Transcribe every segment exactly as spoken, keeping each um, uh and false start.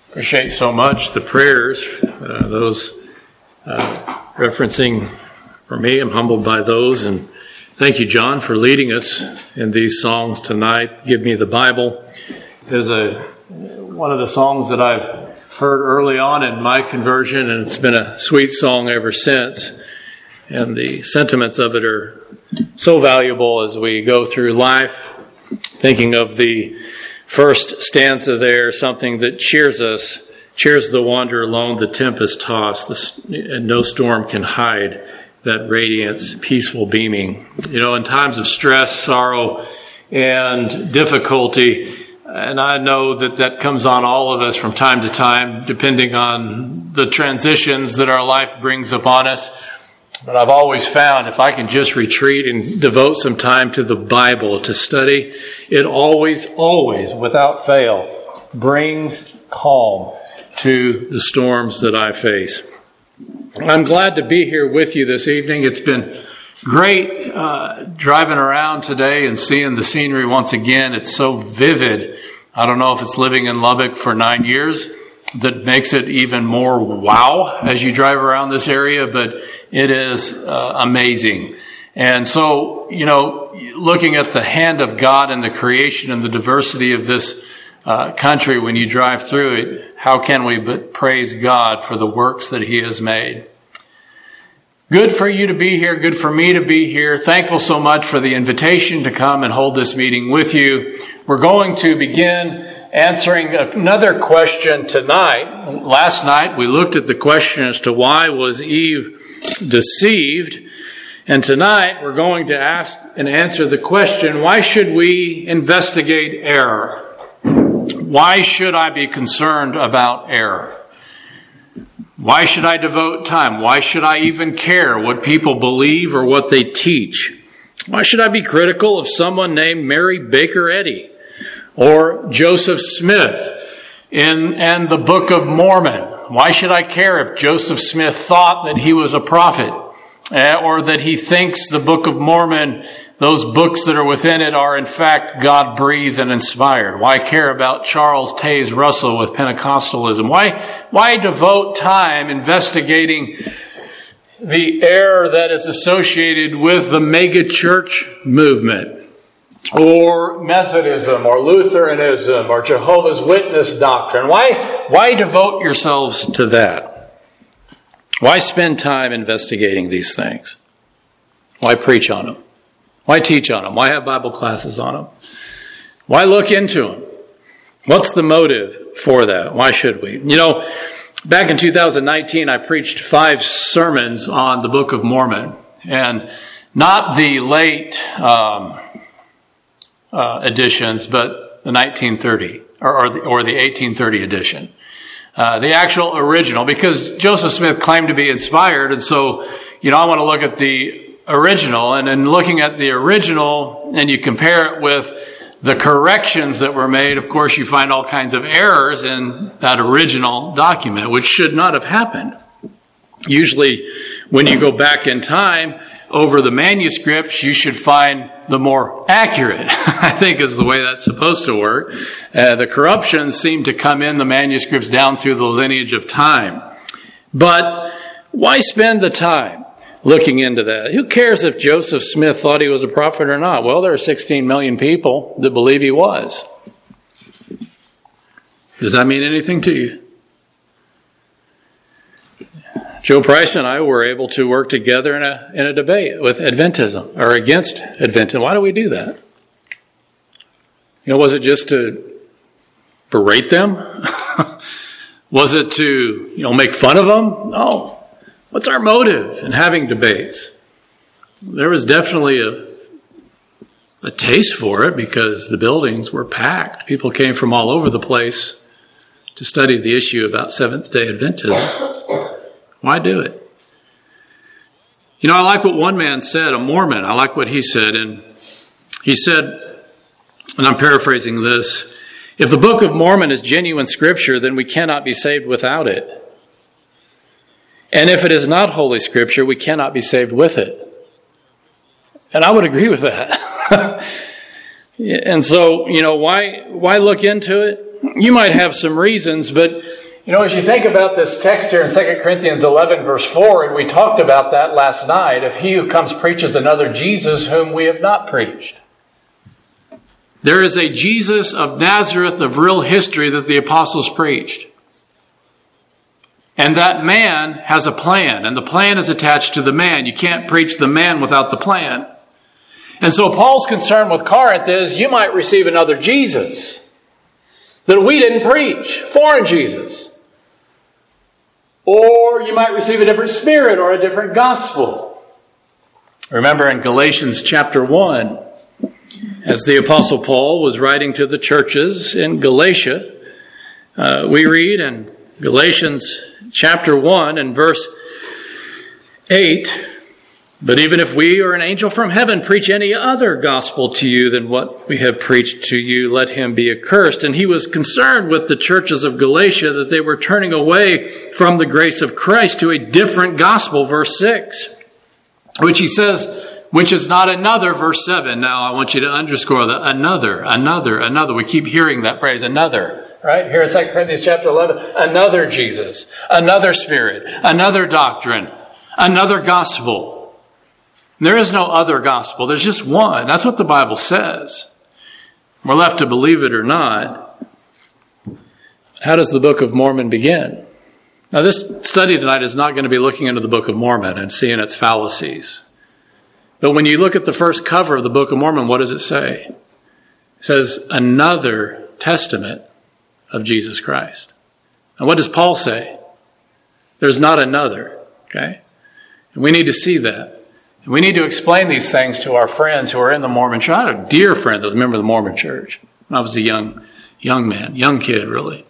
Appreciate so much the prayers, uh, those uh, referencing for me. I'm humbled by those, and thank you, John, for leading us in these songs tonight. Give Me the Bible is a one of the songs that I've heard early on in my conversion, and it's been a sweet song ever since. And the sentiments of it are so valuable as we go through life. Thinking of the first stanza there, something that cheers us, cheers the wanderer alone, the tempest tossed, and no storm can hide that radiance, peaceful beaming. You know, in times of stress, sorrow, and difficulty, and I know that that comes on all of us from time to time, depending on the transitions that our life brings upon us. But I've always found if I can just retreat and devote some time to the Bible to study, it always, always, without fail, brings calm to the storms that I face. I'm glad to be here with you this evening. It's been great uh, driving around today and seeing the scenery once again. It's so vivid. I don't know if it's living in Lubbock for nine years that makes it even more wow as you drive around this area, but it is uh, amazing. And so, you know, looking at the hand of God and the creation and the diversity of this uh, country when you drive through it, how can we but praise God for the works that He has made? Good for you to be here. Good for me to be here. Thankful so much for the invitation to come and hold this meeting with you. We're going to begin answering another question tonight. Last night we looked at the question as to why was Eve deceived. And tonight we're going to ask and answer the question, why should we investigate error? Why should I be concerned about error? Why should I devote time? Why should I even care what people believe or what they teach? Why should I be critical of someone named Mary Baker Eddy or Joseph Smith in and the Book of Mormon? Why should I care if Joseph Smith thought that he was a prophet uh, or that he thinks the Book of Mormon, those books that are within it, are in fact God-breathed and inspired? Why care about Charles Taze Russell with Pentecostalism? Why, why devote time investigating the error that is associated with the megachurch movement, or Methodism, or Lutheranism, or Jehovah's Witness doctrine? Why, why devote yourselves to that? Why spend time investigating these things? Why preach on them? Why teach on them? Why have Bible classes on them? Why look into them? What's the motive for that? Why should we? You know, back in two thousand nineteen, I preached five sermons on the Book of Mormon, and not the late um, uh, editions, but the nineteen thirty or, or, the, or the eighteen thirty edition. Uh, the actual original, because Joseph Smith claimed to be inspired, and so, you know, I want to look at the original, and in looking at the original, and you compare it with the corrections that were made, of course, you find all kinds of errors in that original document, which should not have happened. Usually, when you go back in time over the manuscripts, you should find the more accurate, I think is the way that's supposed to work. Uh, the corruptions seem to come in the manuscripts down through the lineage of time. But why spend the time looking into that? Who cares if Joseph Smith thought he was a prophet or not? Well, there are sixteen million people that believe he was. Does that mean anything to you? Joe Price and I were able to work together in a in a debate with Adventism, or against Adventism. Why do we do that? You know, was it just to berate them? Was it to, you know, make fun of them? No. What's our motive in having debates? There was definitely a a taste for it because the buildings were packed. People came from all over the place to study the issue about Seventh-day Adventism. Why do it? You know, I like what one man said, a Mormon. I like what he said. And he said, and I'm paraphrasing this, if the Book of Mormon is genuine scripture, then we cannot be saved without it. And if it is not Holy Scripture, we cannot be saved with it. And I would agree with that. And so, you know, why why look into it? you might have some reasons, but you know, as you think about this text here in Second Corinthians eleven, verse four, and we talked about that last night, if he who comes preaches another Jesus whom we have not preached. There is a Jesus of Nazareth of real history that the apostles preached. And that man has a plan, and the plan is attached to the man. You can't preach the man without the plan. And so Paul's concern with Corinth is you might receive another Jesus that we didn't preach, foreign Jesus. Or you might receive a different spirit or a different gospel. Remember in Galatians chapter one, as the Apostle Paul was writing to the churches in Galatia, uh, we read in Galatians chapter one and verse eight, but even if we or an angel from heaven preach any other gospel to you than what we have preached to you, let him be accursed. And he was concerned with the churches of Galatia that they were turning away from the grace of Christ to a different gospel, verse six, which he says, which is not another, verse seven. Now I want you to underscore that another, another, another. We keep hearing that phrase, another. Right? Here in Second Corinthians chapter eleven, another Jesus, another Spirit, another doctrine, another gospel. There is no other gospel. There's just one. That's what the Bible says. We're left to believe it or not. How does the Book of Mormon begin? Now, this study tonight is not going to be looking into the Book of Mormon and seeing its fallacies. But when you look at the first cover of the Book of Mormon, what does it say? It says, another testament of Jesus Christ. And what does Paul say? There's not another. Okay? And we need to see that. And we need to explain these things to our friends who are in the Mormon church. I had a dear friend that was a member of the Mormon church when I was a young, young man, young kid, really.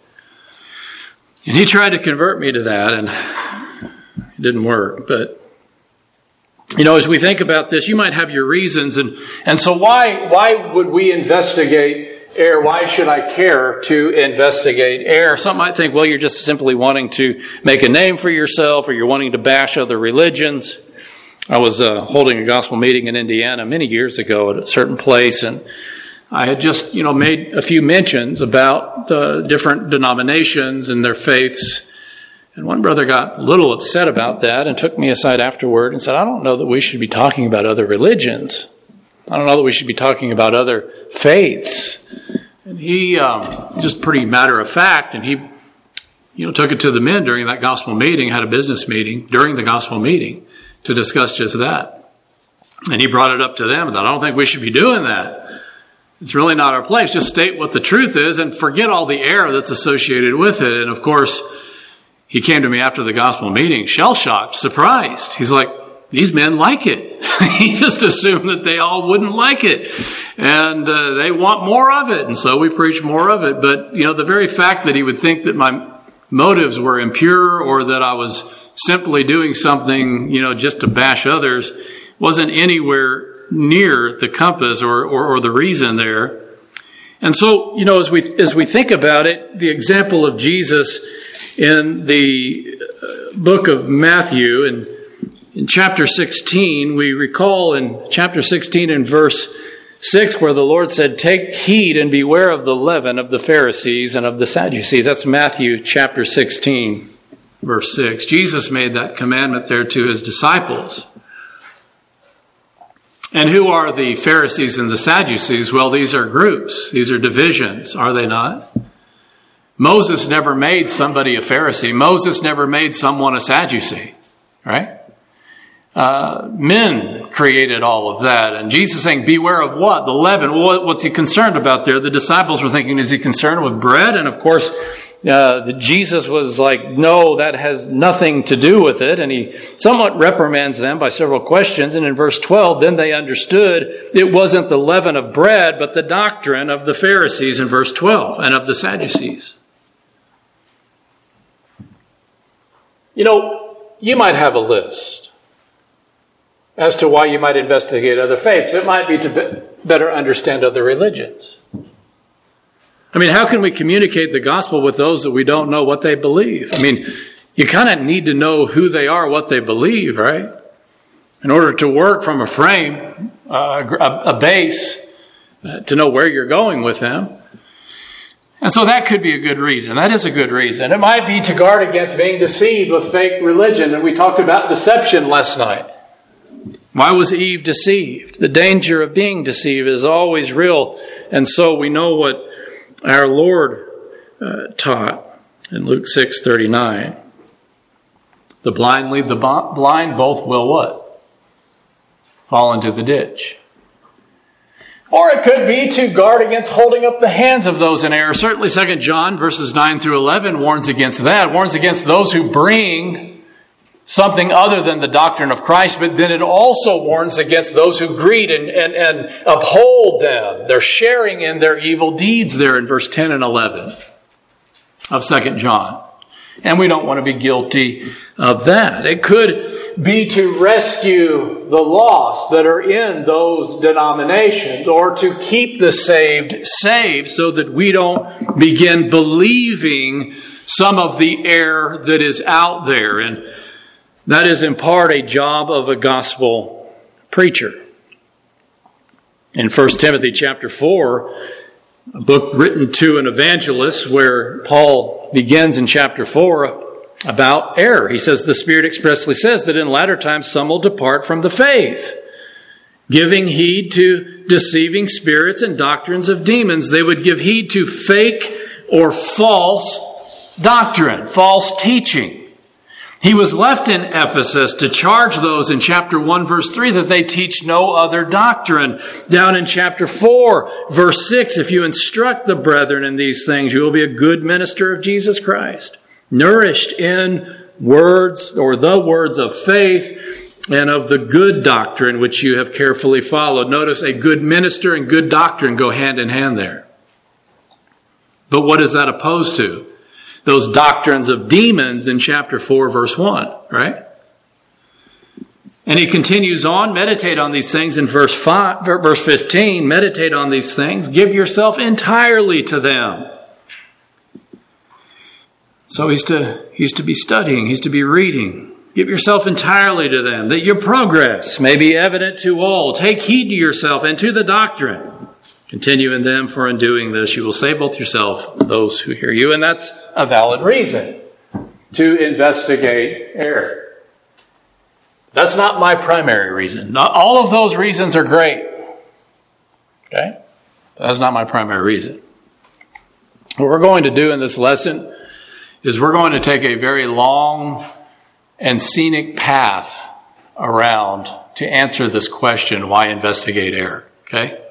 And he tried to convert me to that, and it didn't work. But, you know, as we think about this, you might have your reasons. And, and so why, why would we investigate error? Why should I care to investigate error? Some might think, well, you're just simply wanting to make a name for yourself, or you're wanting to bash other religions. I was uh, holding a gospel meeting in Indiana many years ago at a certain place, and I had just, you know, made a few mentions about the different denominations and their faiths. And one brother got a little upset about that and took me aside afterward and said, I don't know that we should be talking about other religions. I don't know that we should be talking about other faiths. And he, um, just pretty matter of fact, and he, you know, took it to the men during that gospel meeting, had a business meeting during the gospel meeting to discuss just that. And he brought it up to them that I don't think we should be doing that. It's really not our place. Just state what the truth is and forget all the error that's associated with it. And of course, he came to me after the gospel meeting, shell-shocked, surprised. He's like, these men like it. He just assumed that they all wouldn't like it. And uh, they want more of it. And so we preach more of it. But, you know, the very fact that he would think that my motives were impure or that I was simply doing something, you know, just to bash others wasn't anywhere near the compass or, or, or the reason there. And so, you know, as we as we think about it, the example of Jesus in the book of Matthew and in chapter sixteen, we recall in chapter sixteen and verse six where the Lord said, take heed and beware of the leaven of the Pharisees and of the Sadducees. That's Matthew chapter sixteen. Verse six, Jesus made that commandment there to his disciples. And who are the Pharisees and the Sadducees? Well, these are groups. These are divisions, are they not? Moses never made somebody a Pharisee. Moses never made someone a Sadducee, right? Uh, men created all of that. And Jesus is saying, beware of what? The leaven. Well, what's he concerned about there? The disciples were thinking, is he concerned with bread? And of course, Uh, the Jesus was like, no, that has nothing to do with it. And he somewhat reprimands them by several questions. And in verse twelve, then they understood it wasn't the leaven of bread, but the doctrine of the Pharisees in verse twelve and of the Sadducees. You know, you might have a list as to why you might investigate other faiths. It might be to be- better understand other religions. I mean, how can we communicate the gospel with those that we don't know what they believe? I mean, you kind of need to know who they are, what they believe, right? In order to work from a frame, uh, a, a base, uh, to know where you're going with them. And so that could be a good reason. That is a good reason. It might be to guard against being deceived with fake religion. And we talked about deception last night. Why was Eve deceived? The danger of being deceived is always real. And so we know what our Lord uh, taught in Luke six thirty-nine. The blind lead the blind, both will what? Fall into the ditch. Or it could be to guard against holding up the hands of those in error. Certainly Second John verses nine through eleven warns against that. Warns against those who bring something other than the doctrine of Christ. But then it also warns against those who greet and, and, and uphold them. They're sharing in their evil deeds there in verse ten and eleven of Second John. And we don't want to be guilty of that. It could be to rescue the lost that are in those denominations, or to keep the saved saved so that we don't begin believing some of the error that is out there. And that is in part a job of a gospel preacher. In First Timothy chapter four, a book written to an evangelist, where Paul begins in chapter four about error. He says, the Spirit expressly says that in latter times some will depart from the faith, giving heed to deceiving spirits and doctrines of demons. They would give heed to fake or false doctrine, false teaching. He was left in Ephesus to charge those in chapter one, verse three, that they teach no other doctrine. Down in chapter four, verse six, if you instruct the brethren in these things, you will be a good minister of Jesus Christ, nourished in words or the words of faith and of the good doctrine which you have carefully followed. Notice a good minister and good doctrine go hand in hand there. But what is that opposed to? Those doctrines of demons in chapter four, verse one, right? And he continues on, meditate on these things in verse five, verse fifteen, meditate on these things, give yourself entirely to them. So he's to, he's to be studying, he's to be reading. Give yourself entirely to them, that your progress may be evident to all. Take heed to yourself and to the doctrine. Continue in them, for in doing this you will save both yourself and those who hear you. And that's a valid reason to investigate error. That's not my primary reason. Not all of those reasons are great. Okay? That's not my primary reason. What we're going to do in this lesson is we're going to take a very long and scenic path around to answer this question, why investigate error? Okay?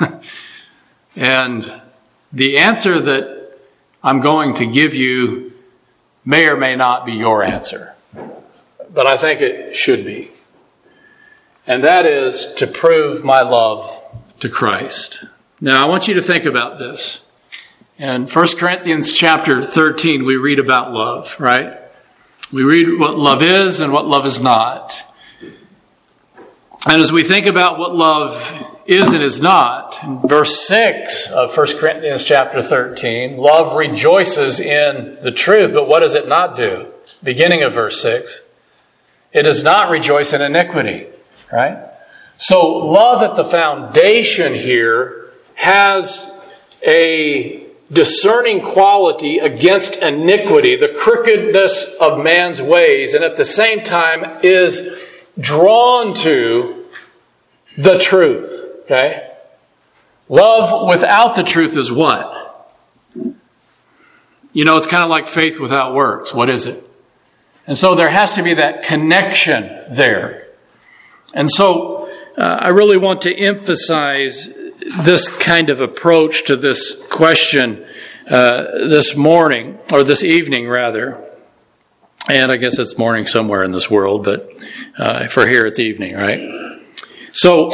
And the answer that I'm going to give you may or may not be your answer, but I think it should be. And that is to prove my love to Christ. Now, I want you to think about this. In First Corinthians chapter thirteen, we read about love, right? We read what love is and what love is not. And as we think about what love is and is not, in verse six of First Corinthians chapter thirteen, love rejoices in the truth, but what does it not do? Beginning of verse six, it does not rejoice in iniquity, right? So love at the foundation here has a discerning quality against iniquity, the crookedness of man's ways, and at the same time is drawn to the truth. Okay? Love without the truth is what? You know, it's kind of like faith without works. What is it? And so there has to be that connection there. And so uh, I really want to emphasize this kind of approach to this question uh, this morning, or this evening rather. And I guess it's morning somewhere in this world, but uh, for here it's evening, right? So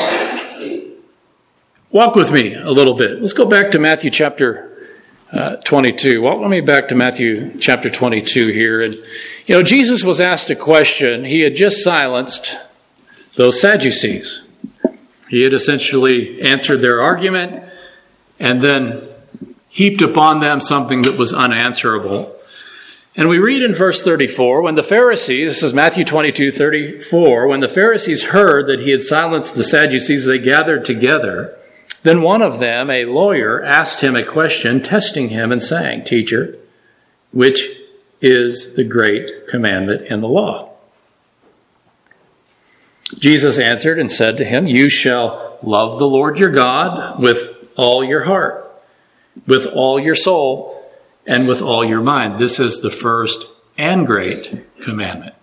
walk with me a little bit. Let's go back to Matthew chapter uh, twenty-two. Walk with me back to Matthew chapter twenty-two here. And, you know, Jesus was asked a question. He had just silenced those Sadducees. He had essentially answered their argument and then heaped upon them something that was unanswerable. And we read in verse thirty-four, when the Pharisees, this is Matthew twenty-two, thirty-four, when the Pharisees heard that he had silenced the Sadducees, they gathered together Then one of them, a lawyer, asked him a question, testing him and saying, "Teacher, which is the great commandment in the law?" Jesus answered and said to him, "You shall love the Lord your God with all your heart, with all your soul, and with all your mind. This is the first and great commandment."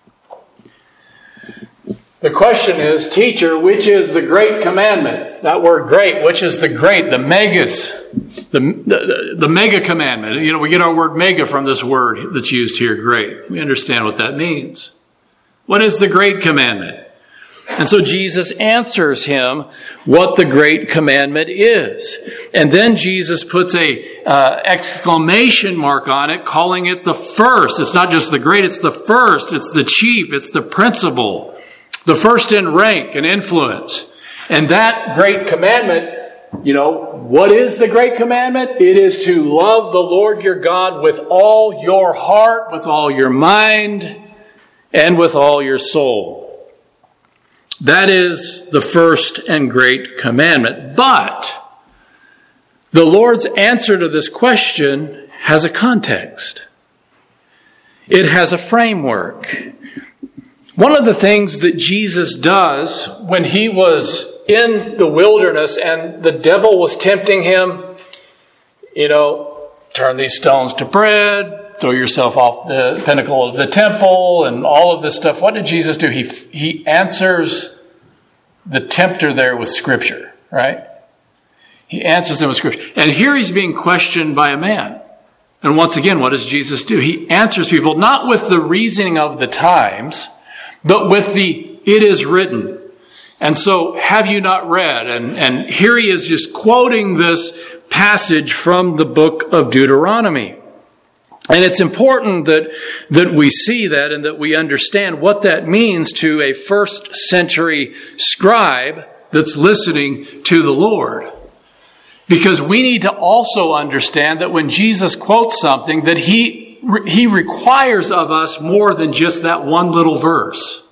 The question is, "Teacher, which is the great commandment?" That word great, which is the great, the megas, the, the, the mega commandment. You know, we get our word mega from this word that's used here, great. We understand what that means. What is the great commandment? And so Jesus answers him what the great commandment is. And then Jesus puts a uh, exclamation mark on it, calling it the first. It's not just the great, it's the first. It's the chief. It's the principal. The first in rank and influence. And that great commandment, you know, what is the great commandment? It is to love the Lord your God with all your heart, with all your mind, and with all your soul. That is the first and great commandment. But the Lord's answer to this question has a context. It has a framework. One of the things that Jesus does when he was in the wilderness and the devil was tempting him, you know, turn these stones to bread, throw yourself off the pinnacle of the temple, and all of this stuff. What did Jesus do? He he answers the tempter there with Scripture, right? He answers them with Scripture. And here he's being questioned by a man. And once again, what does Jesus do? He answers people not with the reasoning of the times, but with the "it is written." And so, have you not read? And, and here he is just quoting this passage from the book of Deuteronomy. And it's important that, that we see that and that we understand what that means to a first century scribe that's listening to the Lord. Because we need to also understand that when Jesus quotes something, that he, he requires of us more than just that one little verse.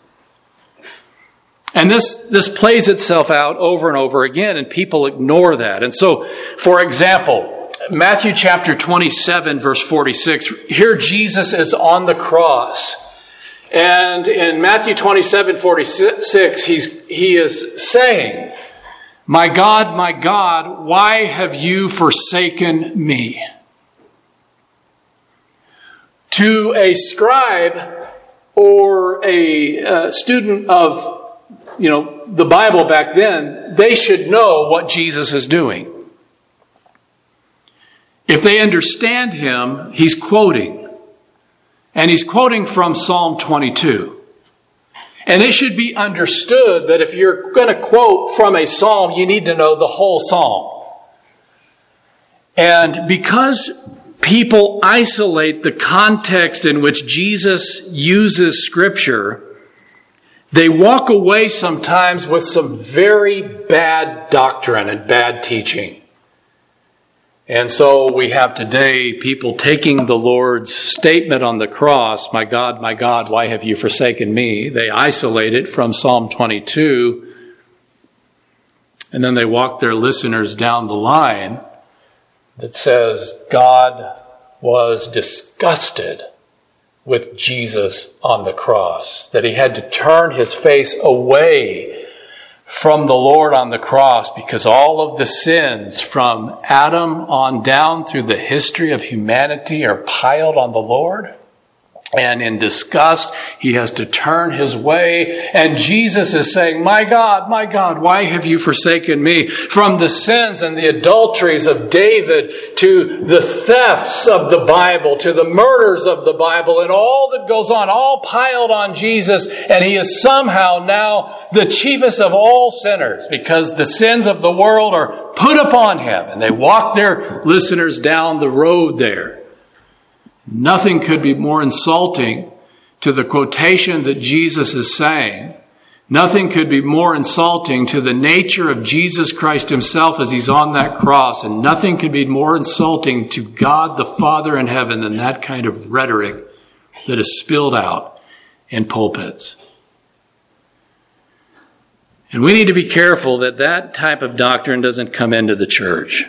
And this, this plays itself out over and over again, and people ignore that. And so, for example, Matthew chapter twenty-seven, verse forty-six, here Jesus is on the cross. And in Matthew twenty-seven, forty-six, he's, he is saying, "My God, my God, why have you forsaken me?" To a scribe or a uh, student of, you know, the Bible back then, they should know what Jesus is doing. If they understand him, he's quoting. And he's quoting from Psalm twenty-two. And it should be understood that if you're going to quote from a psalm, you need to know the whole psalm. And because people isolate the context in which Jesus uses Scripture, they walk away sometimes with some very bad doctrine and bad teaching. And so we have today people taking the Lord's statement on the cross, "My God, my God, why have you forsaken me?" They isolate it from Psalm twenty-two, and then they walk their listeners down the line that says God was disgusted with Jesus on the cross, that he had to turn his face away from the Lord on the cross because all of the sins from Adam on down through the history of humanity are piled on the Lord. And in disgust, he has to turn his way. And Jesus is saying, "My God, my God, why have you forsaken me?" From the sins and the adulteries of David to the thefts of the Bible, to the murders of the Bible, and all that goes on, all piled on Jesus. And he is somehow now the chiefest of all sinners because the sins of the world are put upon him. And they walk their listeners down the road there. Nothing could be more insulting to the quotation that Jesus is saying. Nothing could be more insulting to the nature of Jesus Christ himself as he's on that cross. And nothing could be more insulting to God the Father in heaven than that kind of rhetoric that is spilled out in pulpits. And we need to be careful that that type of doctrine doesn't come into the church.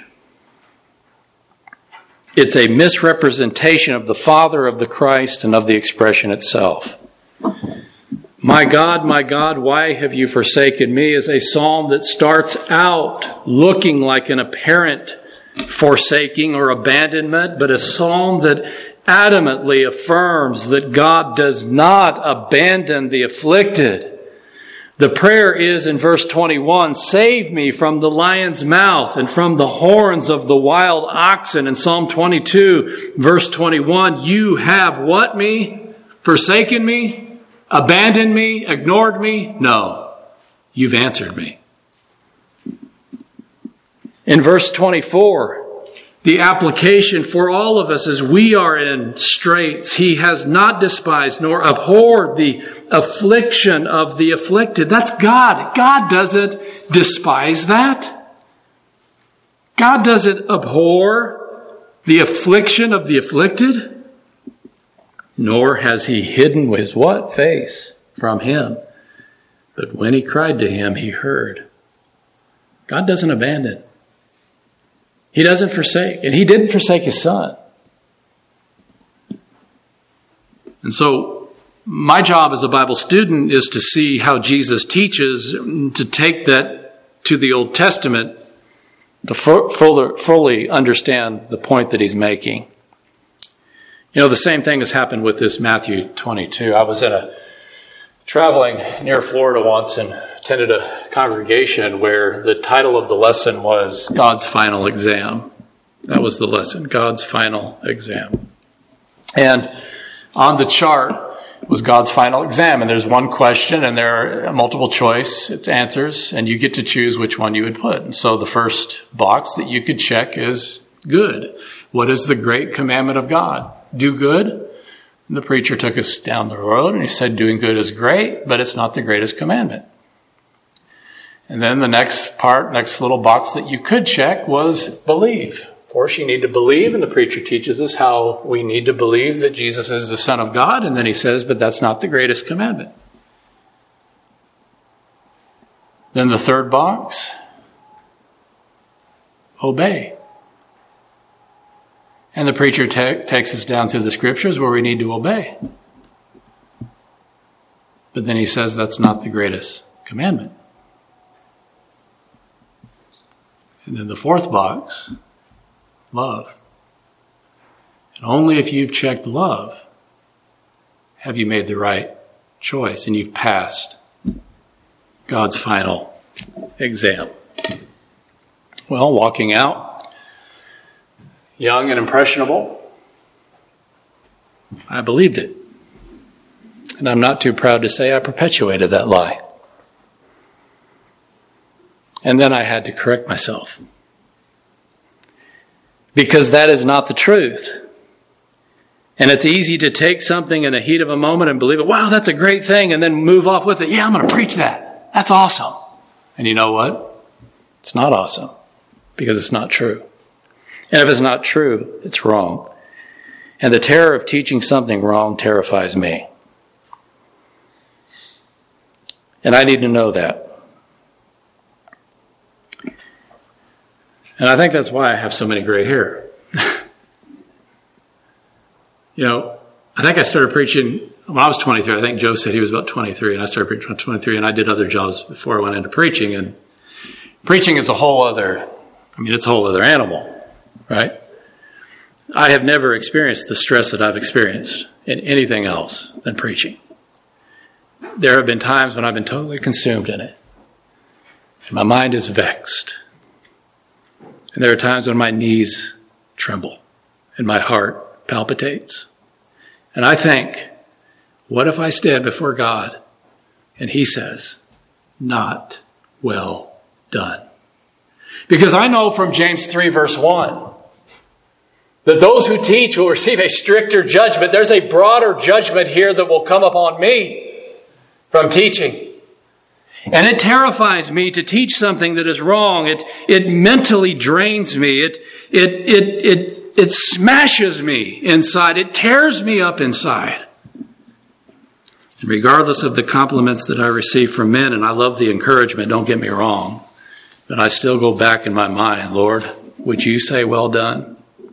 It's a misrepresentation of the Father, of the Christ, and of the expression itself. My God, my God, why have you forsaken me is a psalm that starts out looking like an apparent forsaking or abandonment, but a psalm that adamantly affirms that God does not abandon the afflicted. The prayer is in verse twenty-one, save me from the lion's mouth and from the horns of the wild oxen. In Psalm twenty-two, verse twenty-one, you have what me? Forsaken me? Abandoned me? Ignored me? No, you've answered me. In verse twenty-four, the application for all of us as we are in straits, he has not despised nor abhorred the affliction of the afflicted. That's God. God doesn't despise that. God doesn't abhor the affliction of the afflicted. Nor has he hidden his what? Face from him. But when he cried to him, he heard. God doesn't abandon. He doesn't forsake. And he didn't forsake his son. And so my job as a Bible student is to see how Jesus teaches, to take that to the Old Testament, to fully understand the point that he's making. You know, the same thing has happened with this Matthew twenty-two. I was in a traveling near Florida once and attended a congregation where the title of the lesson was God's Final Exam. That was the lesson, God's Final Exam. And on the chart was God's Final Exam. And there's one question and there are multiple choice, it's answers, and you get to choose which one you would put. And so the first box that you could check is good. What is the great commandment of God? Do good. And the preacher took us down the road and he said, doing good is great, but it's not the greatest commandment. And then the next part, next little box that you could check was believe. Of course, you need to believe, and the preacher teaches us how we need to believe that Jesus is the Son of God. And then he says, but that's not the greatest commandment. Then the third box, obey. And the preacher te- takes us down through the scriptures where we need to obey. But then he says that's not the greatest commandment. And then the fourth box, love. And only if you've checked love have you made the right choice and you've passed God's final exam. Well, walking out, young and impressionable, I believed it. And I'm not too proud to say I perpetuated that lie. And then I had to correct myself. Because that is not the truth. And it's easy to take something in the heat of a moment and believe it. Wow, that's a great thing. And then move off with it. Yeah, I'm going to preach that. That's awesome. And you know what? It's not awesome. Because it's not true. And if it's not true, it's wrong. And the terror of teaching something wrong terrifies me. And I need to know that. And I think that's why I have so many gray hair. You know, I think I started preaching when I was twenty-three. I think Joe said he was about twenty-three, and I started preaching when I was twenty-three, and I did other jobs before I went into preaching. And preaching is a whole other, I mean, it's a whole other animal. Right? I have never experienced the stress that I've experienced in anything else than preaching. There have been times when I've been totally consumed in it. And my mind is vexed. And there are times when my knees tremble and my heart palpitates. And I think, what if I stand before God and he says, not well done? Because I know from James three verse one, that those who teach will receive a stricter judgment. There's a broader judgment here that will come upon me from teaching. And it terrifies me to teach something that is wrong. It, it mentally drains me. It, it, it, it, it smashes me inside. It tears me up inside. Regardless of the compliments that I receive from men, and I love the encouragement, don't get me wrong, but I still go back in my mind, Lord, would you say well done?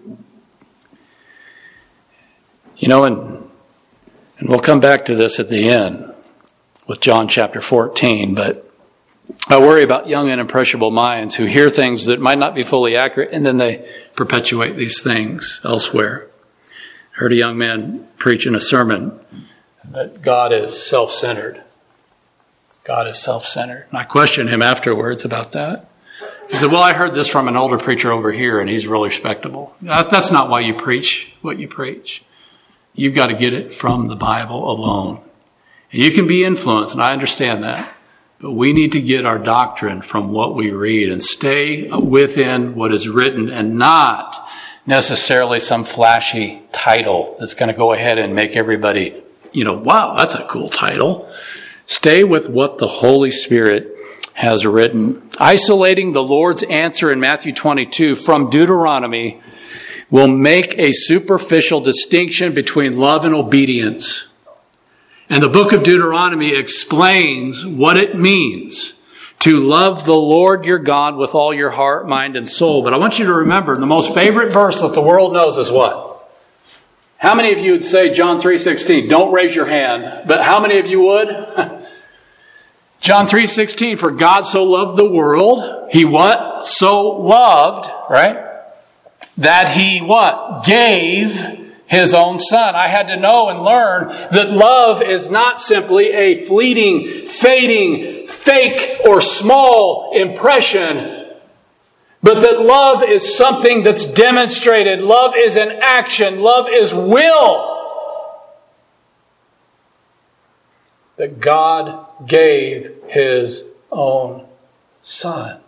You know, and, and we'll come back to this at the end with John chapter fourteen, but I worry about young and impressionable minds who hear things that might not be fully accurate, and then they perpetuate these things elsewhere. I heard a young man preach in a sermon that God is self-centered. God is self-centered. And I questioned him afterwards about that. He said, well, I heard this from an older preacher over here, and he's really respectable. That's not why you preach what you preach. You've got to get it from the Bible alone. And you can be influenced, and I understand that. But we need to get our doctrine from what we read and stay within what is written and not necessarily some flashy title that's going to go ahead and make everybody, you know, wow, that's a cool title. Stay with what the Holy Spirit has written. Isolating the Lord's answer in Matthew twenty-two from Deuteronomy will make a superficial distinction between love and obedience. And the book of Deuteronomy explains what it means to love the Lord your God with all your heart, mind, and soul. But I want you to remember, the most favorite verse that the world knows is what? How many of you would say John three sixteen? Don't raise your hand. But how many of you would? John three sixteen, for God so loved the world, he what? So loved, right? That he what? Gave his own son. I had to know and learn that love is not simply a fleeting, fading, fake, or small impression, but that love is something that's demonstrated. Love is an action. Love is will. That God gave his own son.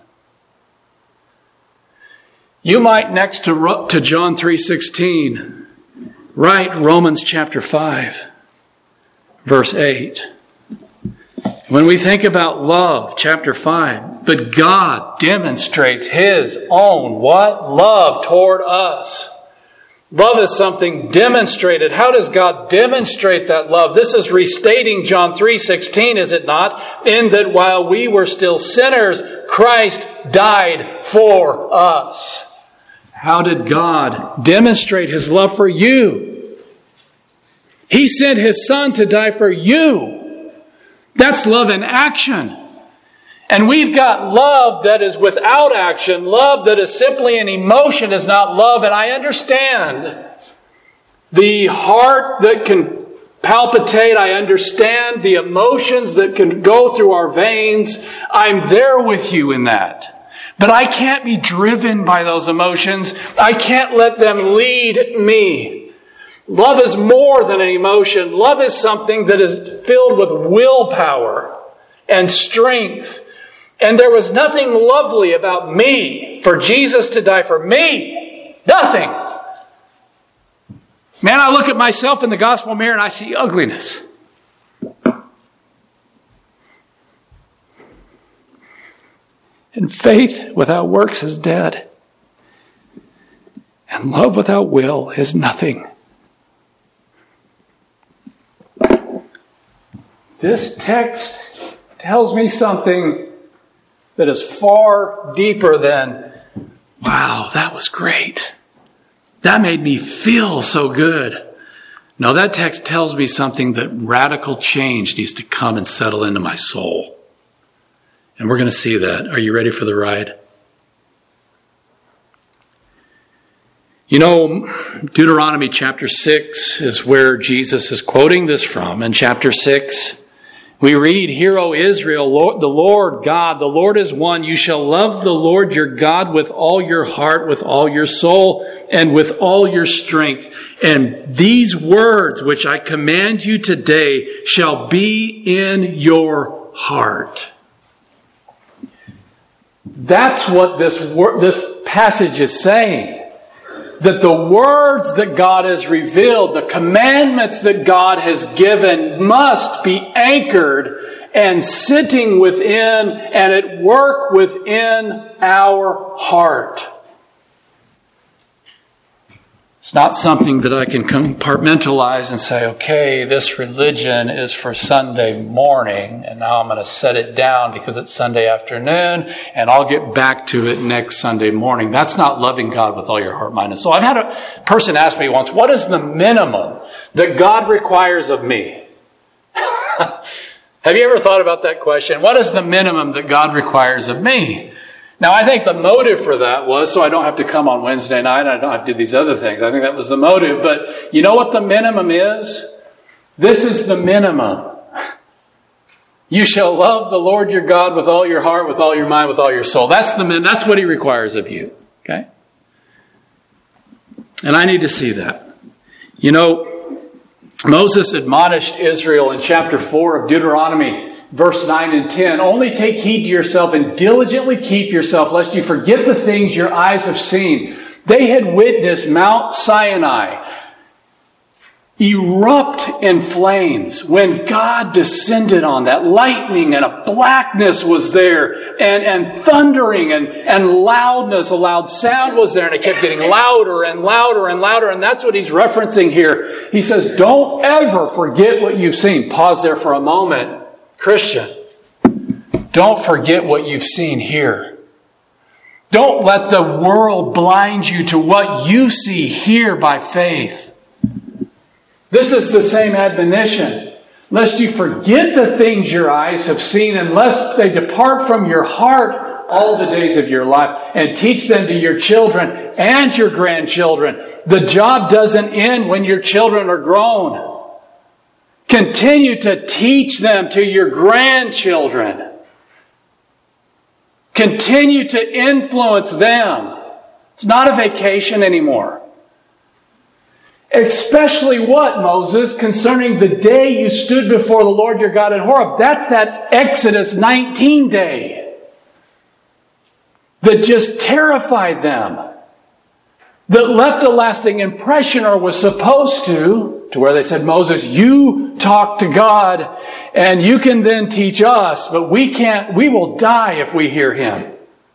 You might, next to, to John three sixteen, write Romans chapter five, verse eight. When we think about love, chapter five, but God demonstrates his own what? Love toward us. Love is something demonstrated. How does God demonstrate that love? This is restating John three sixteen, is it not? In that while we were still sinners, Christ died for us. How did God demonstrate his love for you? He sent his son to die for you. That's love in action. And we've got love that is without action. Love that is simply an emotion is not love. And I understand the heart that can palpitate. I understand the emotions that can go through our veins. I'm there with you in that. But I can't be driven by those emotions. I can't let them lead me. Love is more than an emotion. Love is something that is filled with willpower and strength. And there was nothing lovely about me for Jesus to die for me. Nothing. Man, I look at myself in the gospel mirror and I see ugliness. And faith without works is dead. And love without will is nothing. This text tells me something that is far deeper than, wow, that was great. That made me feel so good. No, that text tells me something that radical change needs to come and settle into my soul. And we're going to see that. Are you ready for the ride? You know, Deuteronomy chapter six is where Jesus is quoting this from. In chapter six, we read, "Hear, O Israel, Lord, the Lord God, the Lord is one. You shall love the Lord your God with all your heart, with all your soul, and with all your strength. And these words which I command you today shall be in your heart." That's what this wor- this passage is saying. That the words that God has revealed, the commandments that God has given must be anchored and sitting within and at work within our heart. It's not something that I can compartmentalize and say, okay, this religion is for Sunday morning, and now I'm going to set it down because it's Sunday afternoon, and I'll get back to it next Sunday morning. That's not loving God with all your heart, mind, and soul. I've had a person ask me once, what is the minimum that God requires of me? Have you ever thought about that question? What is the minimum that God requires of me? Now, I think the motive for that was so I don't have to come on Wednesday night and I don't have to do these other things. I think that was the motive. But you know what the minimum is? This is the minimum. You shall love the Lord your God with all your heart, with all your mind, with all your soul. That's the min- that's what He requires of you. Okay? And I need to see that. You know, Moses admonished Israel in chapter four of Deuteronomy, verse nine and ten, only take heed to yourself and diligently keep yourself, lest you forget the things your eyes have seen. They had witnessed Mount Sinai erupt in flames when God descended on that. Lightning and a blackness was there, and, and thundering and, and loudness, a loud sound was there, and it kept getting louder and louder and louder, and that's what he's referencing here. He says, don't ever forget what you've seen. Pause there for a moment. Christian, don't forget what you've seen here. Don't let the world blind you to what you see here by faith. This is the same admonition. Lest you forget the things your eyes have seen, and lest they depart from your heart all the days of your life, and teach them to your children and your grandchildren. The job doesn't end when your children are grown. Continue to teach them to your grandchildren. Continue to influence them. It's not a vacation anymore. Especially what, Moses? Concerning the day you stood before the Lord your God in Horeb. That's that Exodus nineteen day that just terrified them. That left a lasting impression, or was supposed to, to where they said, Moses, you talk to God and you can then teach us, but we can't, we will die if we hear Him.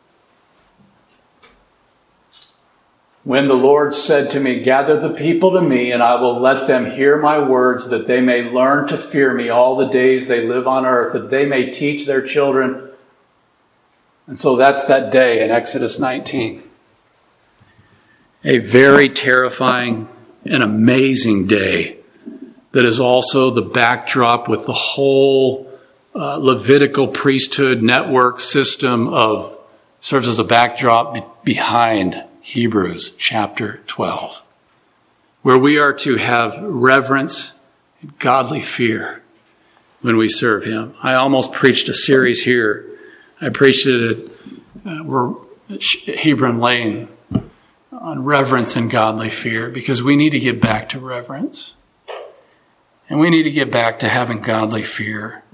When the Lord said to me, gather the people to me, and I will let them hear my words, that they may learn to fear me all the days they live on earth, that they may teach their children. And so that's that day in Exodus nineteen. A very terrifying and amazing day that is also the backdrop with the whole uh, Levitical priesthood network system of serves as a backdrop be- behind Hebrews chapter twelve, where we are to have reverence and godly fear when we serve Him. I almost preached a series here. I preached it at uh, we're Hebron Lane on reverence and godly fear, because we need to get back to reverence. And we need to get back to having godly fear.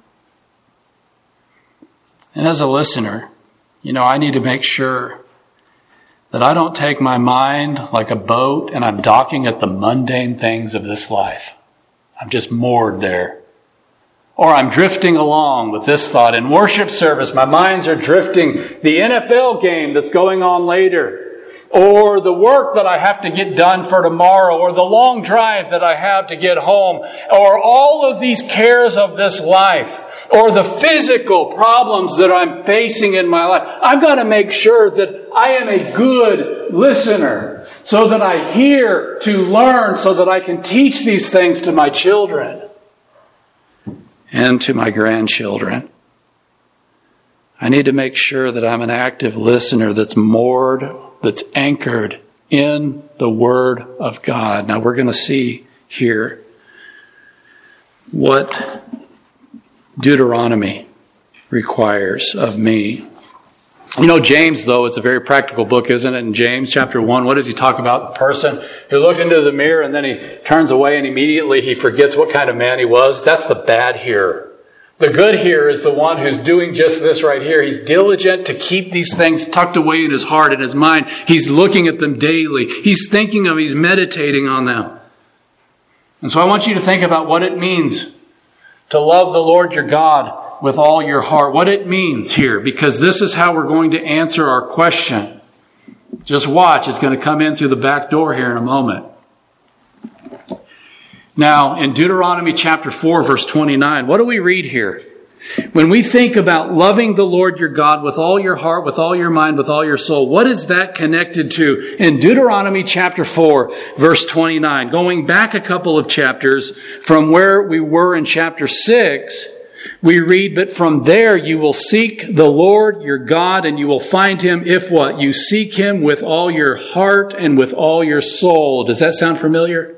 And as a listener, you know, I need to make sure that I don't take my mind like a boat and I'm docking at the mundane things of this life. I'm just moored there. Or I'm drifting along with this thought. In worship service, my minds are drifting. The N F L game that's going on later. Or the work that I have to get done for tomorrow. Or the long drive that I have to get home. Or all of these cares of this life. Or the physical problems that I'm facing in my life. I've got to make sure that I am a good listener. So that I hear to learn. So that I can teach these things to my children. And to my grandchildren. I need to make sure that I'm an active listener that's moored, that's anchored in the Word of God. Now we're going to see here what Deuteronomy requires of me. You know, James, though, it's a very practical book, isn't it? In James chapter one, what does he talk about? The person who looked into the mirror and then he turns away and immediately he forgets what kind of man he was. That's the bad hearer. The good hearer is the one who's doing just this right here. He's diligent to keep these things tucked away in his heart and his mind. He's looking at them daily. He's thinking of them. He's meditating on them. And so I want you to think about what it means to love the Lord your God with all your heart. What it means here, because this is how we're going to answer our question. Just watch. It's going to come in through the back door here in a moment. Now, in Deuteronomy chapter four, verse twenty-nine, what do we read here? When we think about loving the Lord your God with all your heart, with all your mind, with all your soul, what is that connected to? In Deuteronomy chapter four, verse twenty-nine, going back a couple of chapters from where we were in chapter six, we read, but from there you will seek the Lord your God, and you will find him if what? You seek him with all your heart and with all your soul. Does that sound familiar?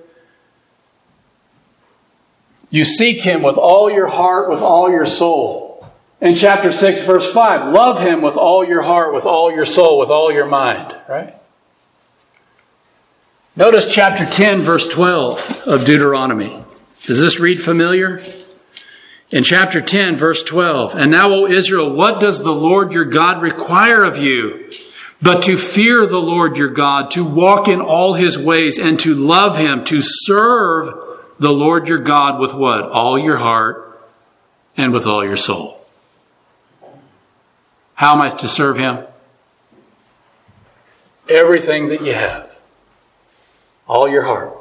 You seek him with all your heart, with all your soul. In chapter six, verse five, love him with all your heart, with all your soul, with all your mind. Right? Notice chapter ten, verse twelve of Deuteronomy. Does this read familiar? In chapter ten, verse twelve, and now, O Israel, what does the Lord your God require of you? But to fear the Lord your God, to walk in all his ways, and to love him, to serve the Lord your God with what? All your heart and with all your soul. How am I to serve him? Everything that you have. All your heart.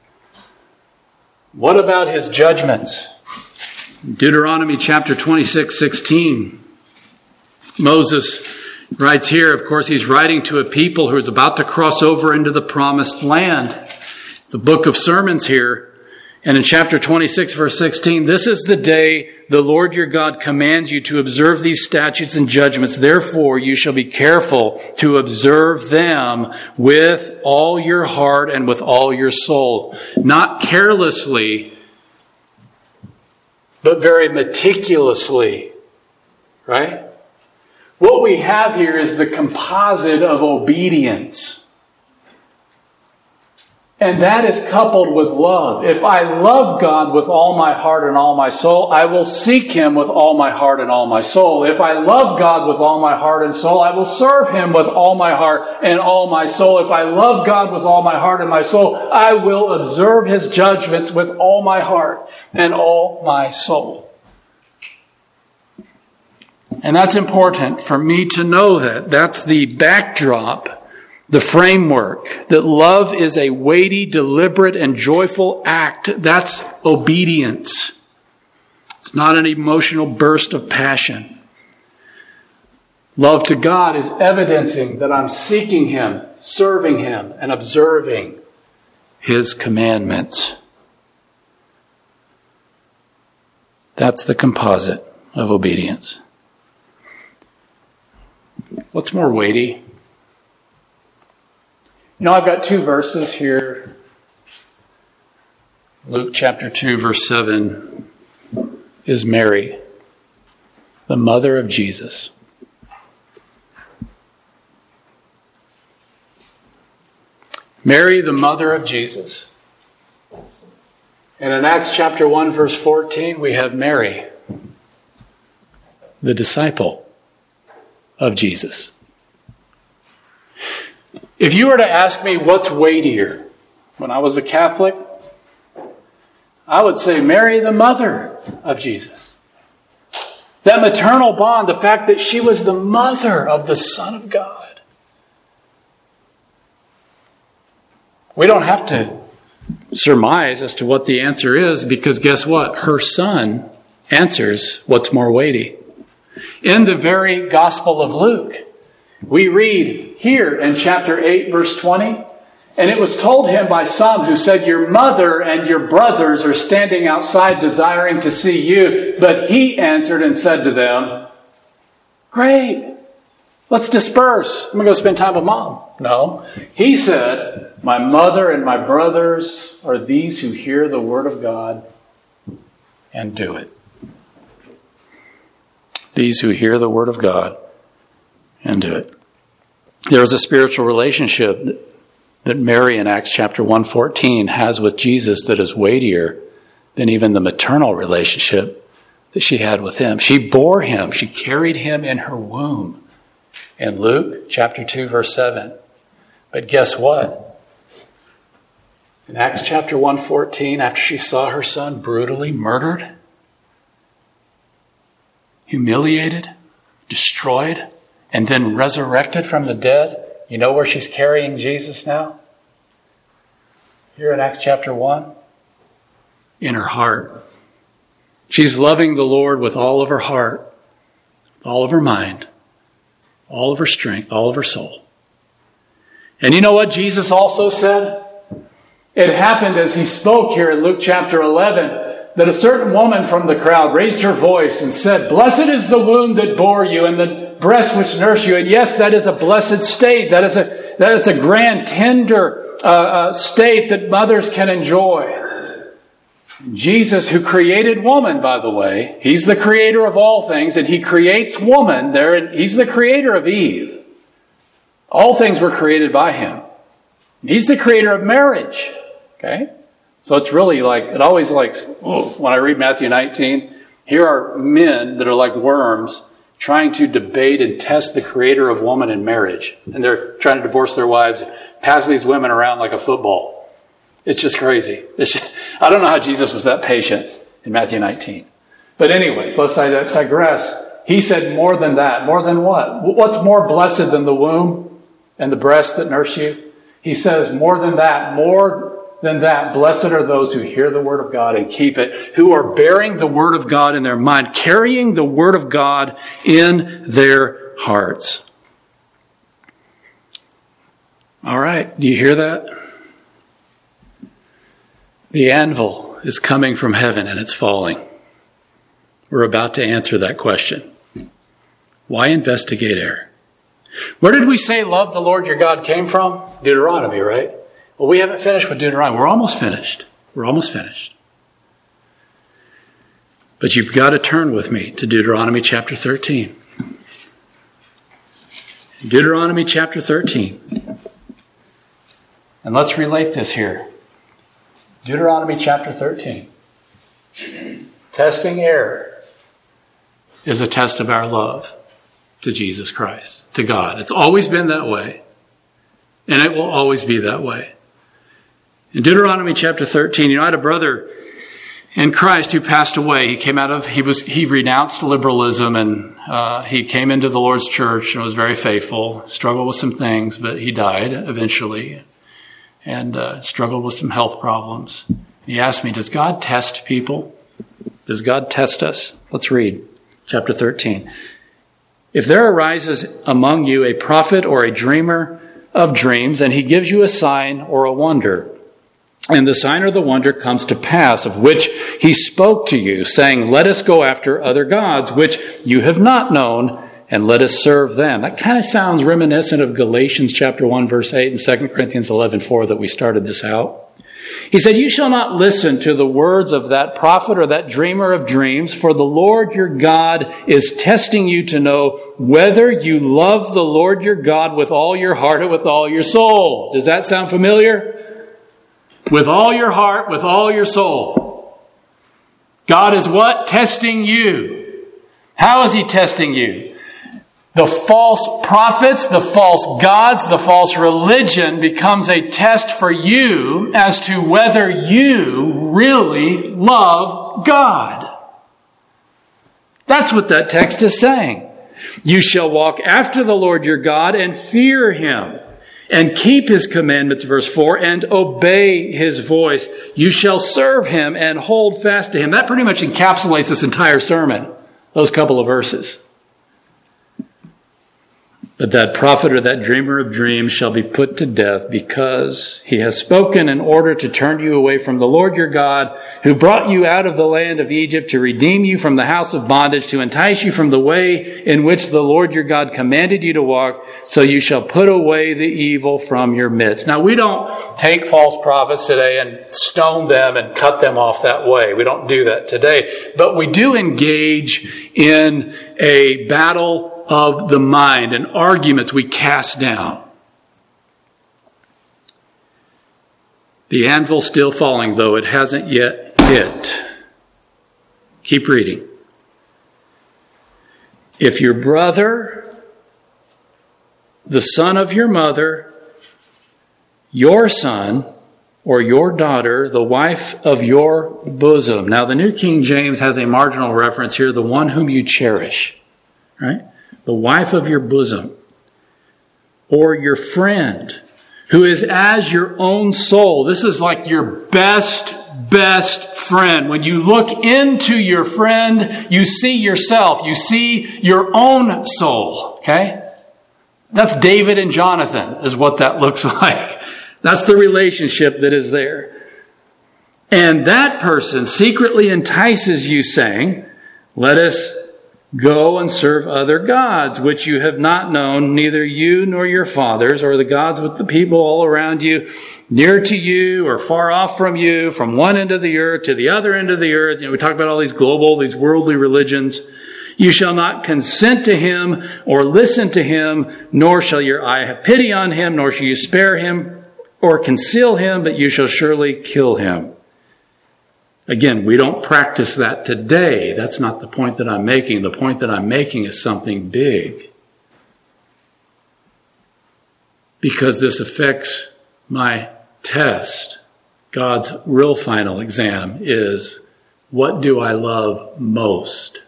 What about his judgments? Deuteronomy chapter twenty-six, sixteen. Moses writes here, of course, he's writing to a people who is about to cross over into the promised land. The book of sermons here. And in chapter twenty-six, verse sixteen, this is the day the Lord your God commands you to observe these statutes and judgments. Therefore, you shall be careful to observe them with all your heart and with all your soul. Not carelessly, but very meticulously. Right? What we have here is the composite of obedience. And that is coupled with love. If I love God with all my heart and all my soul, I will seek him with all my heart and all my soul. If I love God with all my heart and soul, I will serve him with all my heart and all my soul. If I love God with all my heart and my soul, I will observe his judgments with all my heart and all my soul. And that's important for me to know that. That's the backdrop, the framework, that love is a weighty, deliberate, and joyful act. That's obedience. It's not an emotional burst of passion. Love to God is evidencing that I'm seeking him, serving him, and observing his commandments. That's the composite of obedience. What's more weighty? You know, I've got two verses here. Luke chapter two, verse seven is Mary, the mother of Jesus. Mary, the mother of Jesus. And in Acts chapter one, verse fourteen, we have Mary, the disciple of Jesus. If you were to ask me what's weightier, when I was a Catholic, I would say Mary, the mother of Jesus. That maternal bond, the fact that she was the mother of the Son of God. We don't have to surmise as to what the answer is, because guess what? Her son answers what's more weighty. In the very Gospel of Luke, we read here in chapter eight, verse twenty, and it was told him by some who said, your mother and your brothers are standing outside desiring to see you. But he answered and said to them, great, let's disperse. I'm going to go spend time with mom. No, he said, my mother and my brothers are these who hear the word of God and do it. These who hear the word of God and do it. There is a spiritual relationship that, that Mary in Acts chapter one fourteen has with Jesus that is weightier than even the maternal relationship that she had with him. She bore him. She carried him in her womb. In Luke chapter two, verse seven. But guess what? In Acts chapter one fourteen, after she saw her son brutally murdered, humiliated, destroyed, and then resurrected from the dead, you know where she's carrying Jesus now? Here in Acts chapter one. in her heart. She's loving the Lord with all of her heart, all of her mind, all of her strength, all of her soul. And you know what Jesus also said? It happened as he spoke here in Luke chapter eleven, that a certain woman from the crowd raised her voice and said, "Blessed is the womb that bore you and the breast which nursed you." And yes, that is a blessed state. That is a, that is a grand, tender uh, uh, state that mothers can enjoy. Jesus, who created woman, by the way, he's the creator of all things, and he creates woman there, and he's the creator of Eve. All things were created by him. He's the creator of marriage. Okay? So it's really like, it always like, oh, when I read Matthew nineteen, here are men that are like worms trying to debate and test the creator of woman in marriage. And they're trying to divorce their wives, pass these women around like a football. It's just crazy. It's just, I don't know how Jesus was that patient in Matthew nineteen. But anyways, let's digress. He said more than that. More than what? What's more blessed than the womb and the breast that nurse you? He says more than that. More than that, blessed are those who hear the word of God and keep it, who are bearing the word of God in their mind, carrying the word of God in their hearts. All right, do you hear that? The anvil is coming from heaven and it's falling. We're about to answer that question. Why investigate error? Where did we say love the Lord your God came from? Deuteronomy, right? Well, we haven't finished with Deuteronomy. We're almost finished. We're almost finished. But you've got to turn with me to Deuteronomy chapter thirteen. Deuteronomy chapter thirteen. And let's relate this here. Deuteronomy chapter thirteen. Testing error is a test of our love to Jesus Christ, to God. It's always been that way. And it will always be that way. In Deuteronomy chapter thirteen, you know, I had a brother in Christ who passed away. He came out of, he was, he renounced liberalism and uh, he came into the Lord's church and was very faithful, struggled with some things, but he died eventually and uh, struggled with some health problems. He asked me, does God test people? Does God test us? Let's read chapter thirteen. If there arises among you a prophet or a dreamer of dreams, and he gives you a sign or a wonder, and the sign or the wonder comes to pass, of which he spoke to you, saying, let us go after other gods, which you have not known, and let us serve them. That kind of sounds reminiscent of Galatians chapter one, verse eight, and Second Corinthians eleven, four that we started this out. He said, you shall not listen to the words of that prophet or that dreamer of dreams, for the Lord your God is testing you to know whether you love the Lord your God with all your heart and with all your soul. Does that sound familiar? With all your heart, with all your soul. God is what? Testing you. How is he testing you? The false prophets, the false gods, the false religion becomes a test for you as to whether you really love God. That's what that text is saying. You shall walk after the Lord your God and fear him and keep his commandments, verse four, and obey his voice. You shall serve him and hold fast to him. That pretty much encapsulates this entire sermon, those couple of verses. But that prophet or that dreamer of dreams shall be put to death because he has spoken in order to turn you away from the Lord your God, who brought you out of the land of Egypt to redeem you from the house of bondage, to entice you from the way in which the Lord your God commanded you to walk. So you shall put away the evil from your midst. Now, we don't take false prophets today and stone them and cut them off that way. We don't do that today. But we do engage in a battle of the mind and arguments we cast down. The anvil still falling, though it hasn't yet hit. Keep reading. If your brother, the son of your mother, your son, or your daughter, the wife of your bosom. Now, the New King James has a marginal reference here, the one whom you cherish, right? The wife of your bosom, or your friend, who is as your own soul. This is like your best best friend. When you look into your friend, you see yourself. You see your own soul. Okay? That's David and Jonathan is what that looks like. That's the relationship that is there. And that person secretly entices you, saying, let us go and serve other gods, which you have not known, neither you nor your fathers, or the gods with the people all around you, near to you or far off from you, from one end of the earth to the other end of the earth. You know, we talk about all these global, these worldly religions. You shall not consent to him or listen to him, nor shall your eye have pity on him, nor shall you spare him or conceal him, but you shall surely kill him. Again, we don't practice that today. That's not the point that I'm making. The point that I'm making is something big. Because this affects my test. God's real final exam is, what do I love most?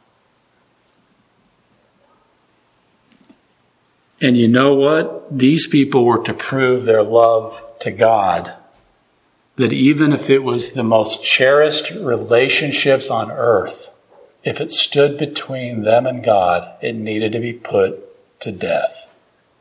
And you know what? These people were to prove their love to God. That even if it was the most cherished relationships on earth, if it stood between them and God, it needed to be put to death.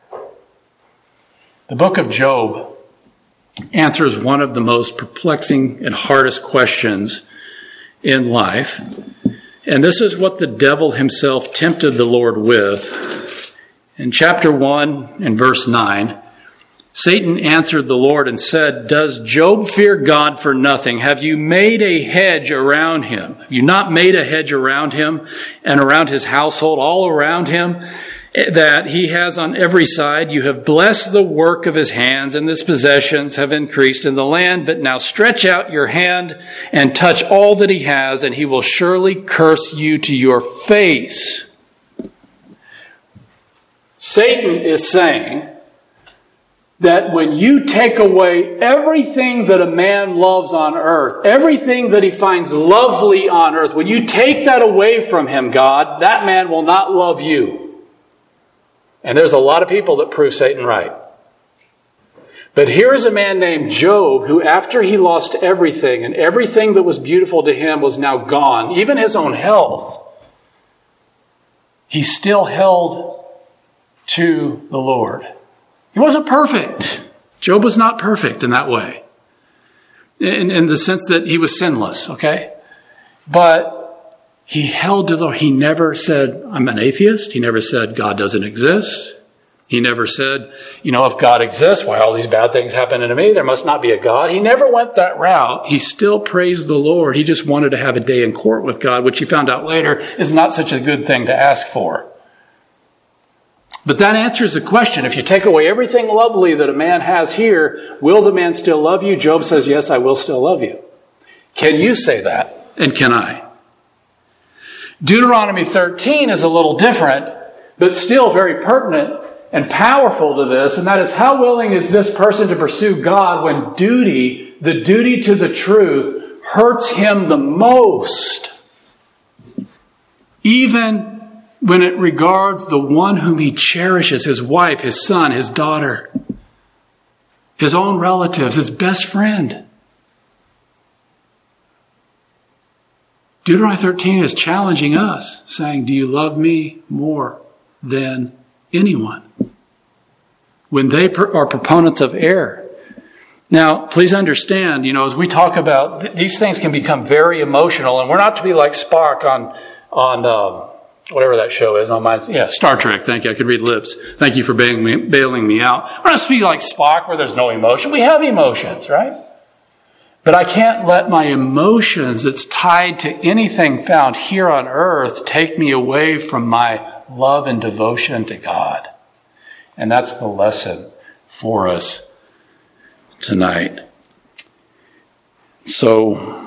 The book of Job answers one of the most perplexing and hardest questions in life. And this is what the devil himself tempted the Lord with. In chapter one and verse nine, Satan answered the Lord and said, does Job fear God for nothing? Have you made a hedge around him? Have you not made a hedge around him and around his household, all around him, that he has on every side? You have blessed the work of his hands, and his possessions have increased in the land. But now stretch out your hand and touch all that he has, and he will surely curse you to your face. Satan is saying that when you take away everything that a man loves on earth, everything that he finds lovely on earth, when you take that away from him, God, that man will not love you. And there's a lot of people that prove Satan right. But here is a man named Job who, after he lost everything, and everything that was beautiful to him was now gone, even his own health, he still held to the Lord. He wasn't perfect. Job was not perfect in that way. In, in the sense that he was sinless, okay? But he held to the Lord. He never said, I'm an atheist. He never said, God doesn't exist. He never said, you know, if God exists, why all these bad things happen to me? There must not be a God. He never went that route. He still praised the Lord. He just wanted to have a day in court with God, which he found out later is not such a good thing to ask for. But that answers the question. If you take away everything lovely that a man has here, will the man still love you? Job says, yes, I will still love you. Can you say that? And can I? Deuteronomy thirteen is a little different, but still very pertinent and powerful to this. And that is, how willing is this person to pursue God when duty, the duty to the truth, hurts him the most? Even when it regards the one whom he cherishes, his wife, his son, his daughter, his own relatives, his best friend. Deuteronomy thirteen is challenging us, saying, do you love me more than anyone? When they are proponents of error. Now, please understand, you know, as we talk about, th- these things can become very emotional, and we're not to be like Spock on, on, um, whatever that show is on my, yeah, Star Trek. Thank you. I could read lips. Thank you for bailing me, bailing me out. We're not supposed to be like Spock where there's no emotion. We have emotions, right? But I can't let my emotions that's tied to anything found here on earth take me away from my love and devotion to God. And that's the lesson for us tonight. So,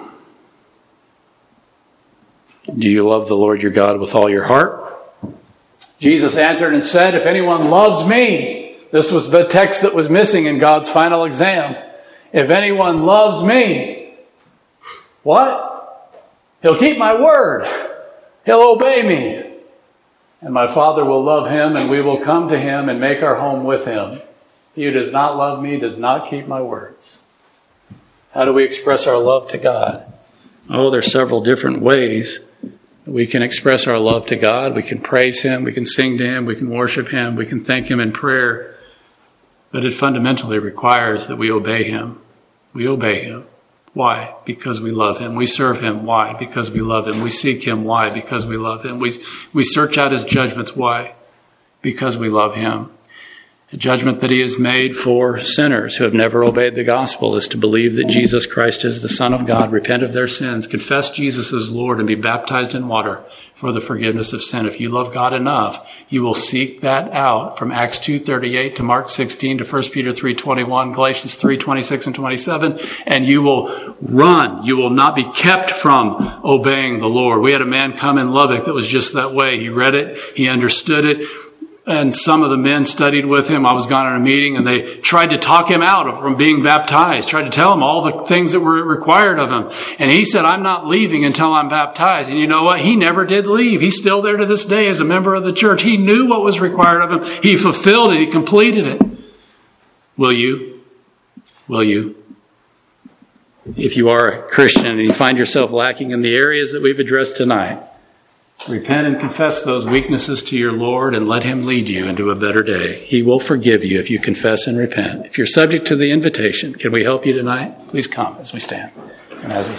do you love the Lord your God with all your heart? Jesus answered and said, if anyone loves me, this was the text that was missing in God's final exam. If anyone loves me, what? He'll keep my word. He'll obey me. And my Father will love him, and we will come to him and make our home with him. He who does not love me does not keep my words. How do we express our love to God? Oh, there's several different ways we can express our love to God. We can praise Him, we can sing to Him, we can worship Him, we can thank Him in prayer. But it fundamentally requires that we obey Him. We obey Him. Why? Because we love Him. We serve Him. Why? Because we love Him. We seek Him. Why? Because we love Him. We, we search out His judgments. Why? Because we love Him. A judgment that He has made for sinners who have never obeyed the gospel is to believe that Jesus Christ is the Son of God, repent of their sins, confess Jesus as Lord, and be baptized in water for the forgiveness of sin. If you love God enough, you will seek that out from Acts two thirty-eight to Mark sixteen to First Peter three twenty-one, Galatians three twenty-six and twenty-seven, and you will run. You will not be kept from obeying the Lord. We had a man come in Lubbock that was just that way. He read it. He understood it. And some of the men studied with him. I was gone in a meeting, and they tried to talk him out of from being baptized, tried to tell him all the things that were required of him. And he said, I'm not leaving until I'm baptized. And you know what? He never did leave. He's still there to this day as a member of the church. He knew what was required of him. He fulfilled it. He completed it. Will you? Will you? If you are a Christian and you find yourself lacking in the areas that we've addressed tonight, repent and confess those weaknesses to your Lord and let Him lead you into a better day. He will forgive you if you confess and repent. If you're subject to the invitation, can we help you tonight? Please come as we stand and as we